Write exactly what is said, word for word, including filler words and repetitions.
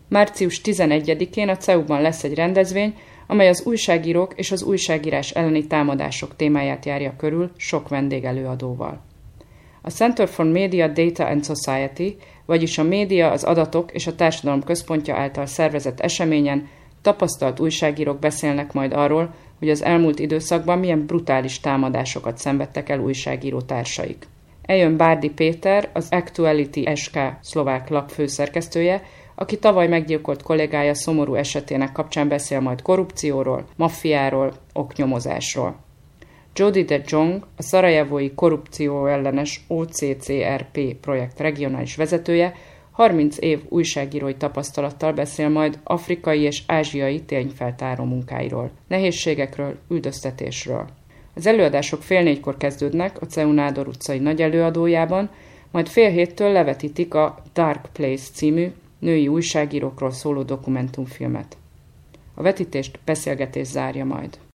március tizenegyedikén a cé e u-ban lesz egy rendezvény, amely az újságírók és az újságírás elleni támadások témáját járja körül sok vendégelőadóval. A Center for Media, Data and Society, vagyis a média, az adatok és a társadalom központja által szervezett eseményen tapasztalt újságírók beszélnek majd arról, hogy az elmúlt időszakban milyen brutális támadásokat szenvedtek el újságíró társaik. Eljön Bárdi Péter, az Actuality es ká szlovák lap főszerkesztője, aki tavaly meggyilkolt kollégája szomorú esetének kapcsán beszél majd korrupcióról, maffiáról, oknyomozásról. Jody de Jong, a szarajevói korrupcióellenes o cé cé er pé projekt regionális vezetője, harminc év újságírói tapasztalattal beszél majd afrikai és ázsiai tényfeltáró munkáiról, nehézségekről, üldöztetésről. Az előadások fél négykor kezdődnek a cé e u Nádor utcai nagy előadójában, majd fél héttől levetítik a Dark Place című női újságírókról szóló dokumentumfilmet. A vetítést beszélgetés zárja majd.